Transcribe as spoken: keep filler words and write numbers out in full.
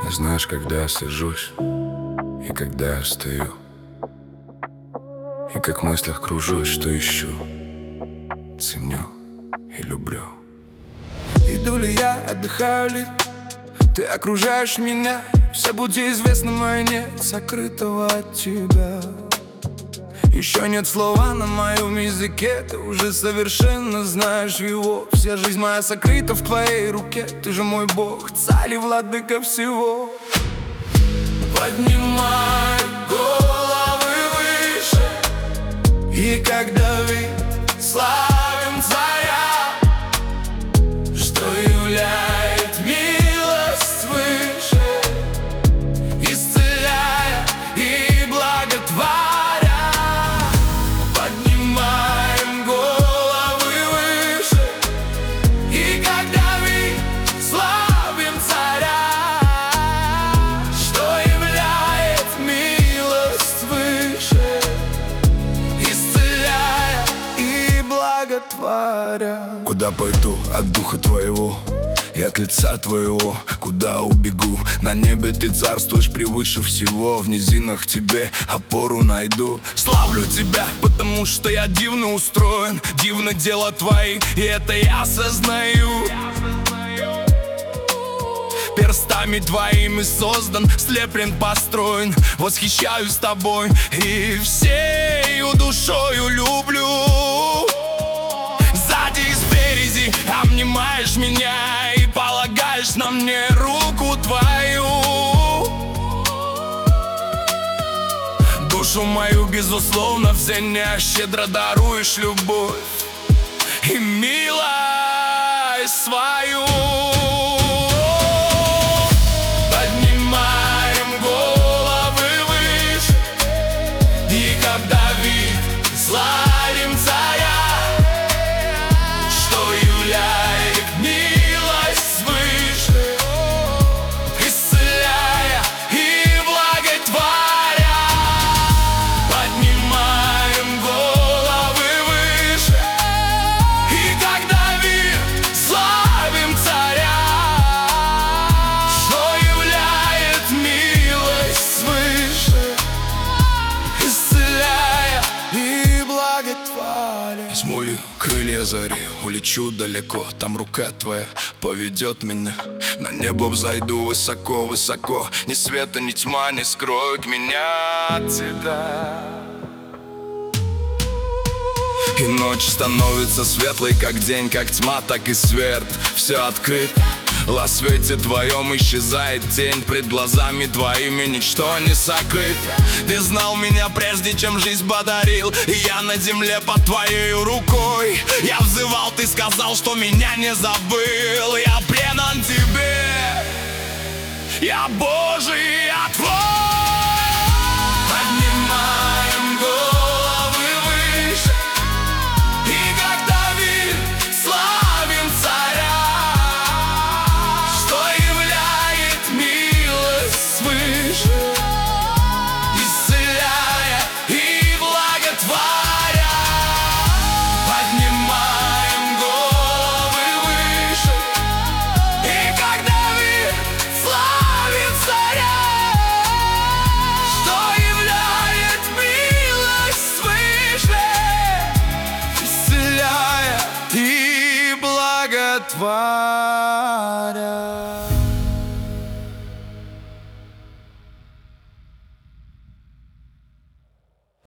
Знаешь, когда я сажусь и когда я стою, и как в мыслях кружусь, что ищу, ценю и люблю. Иду ли я, отдыхаю ли, ты окружаешь меня. Все пути известны, мои нет сокрытого от тебя. Еще нет слова на моем языке, ты уже совершенно знаешь его. Вся жизнь моя сокрыта в твоей руке, ты же мой Бог, царь и владыка всего. Поднимай головы выше, и как Давид славим царя, что являет милость свыше, исцеляя и благотворя. Поднимаем головы выше, и как Давид славим царя, что являет милость свыше, исцеляя и благотворя. Куда пойду от духа твоего и от лица твоего, куда убегу? На небе ты царствуешь превыше всего, в низинах тебе опору найду. Славлю тебя, потому что я дивно устроен, дивно дело твои, и это я осознаю. Перстами твоими создан, слеплен, построен. Восхищаюсь тобой и всею душою люблю. Сзади и спереди обнимаешь меня и полагаешь на мне руку твою. Душу мою, безусловно, в зене щедро даруешь любовь и милость свою. Поднимаем головы выше, и как Давид славим царя, что являет милость свыше, исцеляя и благотворя. Поднимаем головы выше, и как Давид славим царя, что являет милость свыше, исцеляя и благотворя. Возьму ли крылья зари, улечу далеко, там рука твоя поведет меня. На небо взойду высоко-высоко, ни света, ни тьма не скроют меня от тебя. И ночь становится светлой, как день, как тьма, так и свет. Все открыто, во свете твоем исчезает тень. Пред глазами твоими ничто не сокрыто. Ты знал меня прежде, чем жизнь подарил, и я на земле под твоей рукой. Я взывал, ты сказал, что меня не забыл. Я предан тебе, я Божий, я твой. Поднимаем головы выше, и как Давид славим царя, что являет милость свыше, исцеляя и благотворя. Поднимаем головы выше, и как Давид славим царя, что являет милость свыше, исцеляя и благотворя.